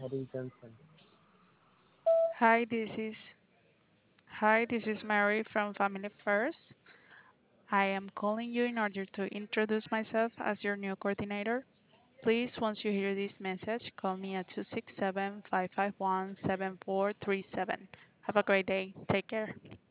Eddie Johnson. Hi, this is This is Mary from Family First. I am calling you in order to introduce myself as your new coordinator. Please, once you hear this message, call me at 267-551-7437. Have a great day. Take care.